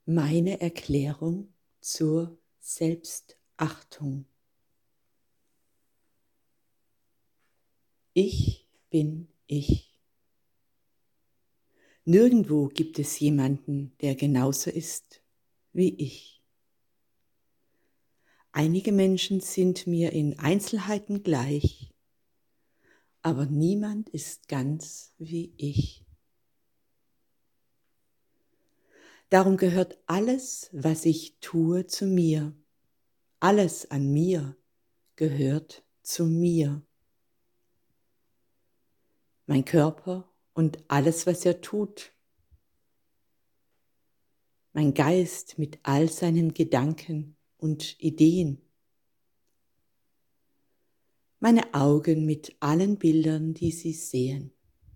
Meine Erklärung zur Selbstachtung. Ich bin ich. Nirgendwo gibt es jemanden, der genauso ist wie ich. Einige Menschen sind mir in Einzelheiten gleich, aber niemand ist ganz wie ich. Darum gehört alles, was ich tue, zu mir. Alles an mir gehört zu mir. Mein Körper und alles, was er tut. Mein Geist mit all seinen Gedanken und Ideen. Meine Augen mit allen Bildern, die sie sehen.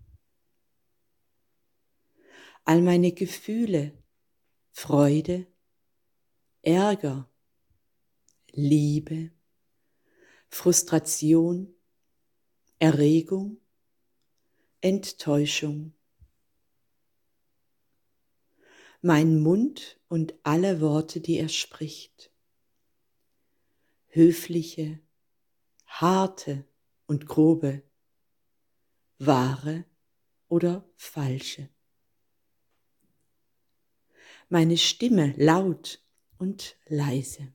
All meine Gefühle, Freude, Ärger, Liebe, Frustration, Erregung, Enttäuschung. Mein Mund und alle Worte, die er spricht. Höfliche, harte und grobe, wahre oder falsche. Meine Stimme laut und leise.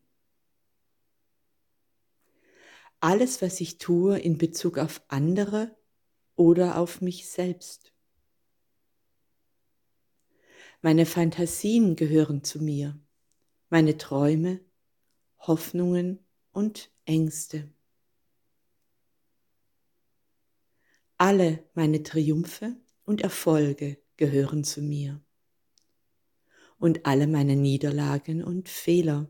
Alles, was ich tue in Bezug auf andere oder auf mich selbst. Meine Fantasien gehören zu mir, meine Träume, Hoffnungen und Ängste. Alle meine Triumphe und Erfolge gehören zu mir und alle meine Niederlagen und Fehler.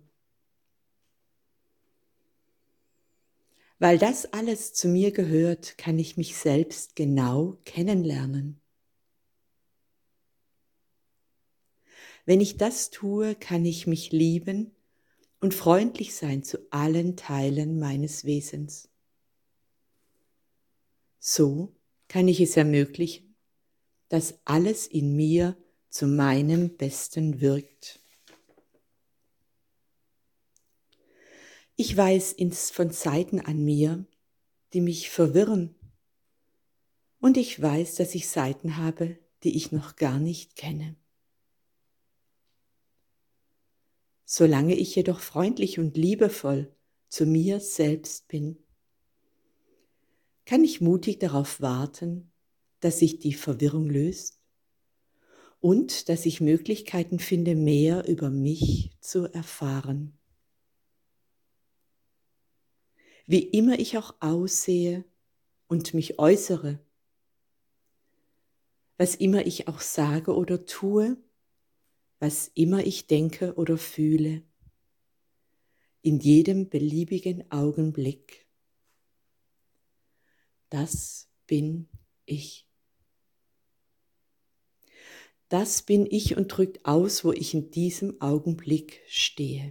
Weil das alles zu mir gehört, kann ich mich selbst genau kennenlernen. Wenn ich das tue, kann ich mich lieben und freundlich sein zu allen Teilen meines Wesens. So kann ich es ermöglichen, dass alles in mir zu meinem Besten wirkt. Ich weiß von Seiten an mir, die mich verwirren, und ich weiß, dass ich Seiten habe, die ich noch gar nicht kenne. Solange ich jedoch freundlich und liebevoll zu mir selbst bin, kann ich mutig darauf warten, dass sich die Verwirrung löst und dass ich Möglichkeiten finde, mehr über mich zu erfahren. Wie immer ich auch aussehe und mich äußere, was immer ich auch sage oder tue, was immer ich denke oder fühle, in jedem beliebigen Augenblick. Das bin ich. Das bin ich und drückt aus, wo ich in diesem Augenblick stehe.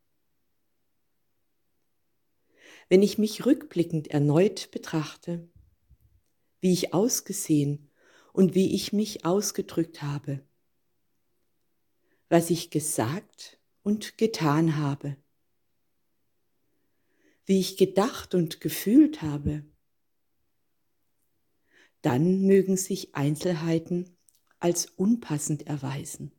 Wenn ich mich rückblickend erneut betrachte, wie ich ausgesehen und wie ich mich ausgedrückt habe, was ich gesagt und getan habe, wie ich gedacht und gefühlt habe, dann mögen sich Einzelheiten als unpassend erweisen.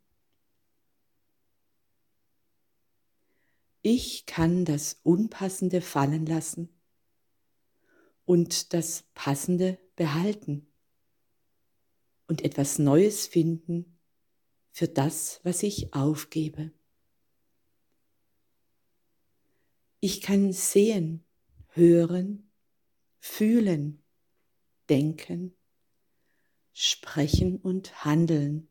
Ich kann das Unpassende fallen lassen und das Passende behalten und etwas Neues finden für das, was ich aufgebe. Ich kann sehen, hören, fühlen, denken, sprechen und handeln.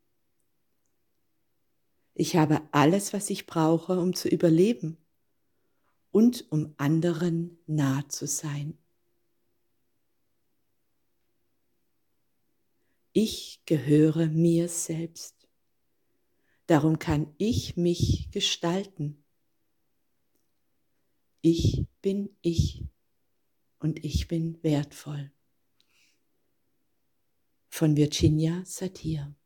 Ich habe alles, was ich brauche, um zu überleben und um anderen nah zu sein. Ich gehöre mir selbst. Darum kann ich mich gestalten. Ich bin ich und ich bin wertvoll. Von Virginia Satir.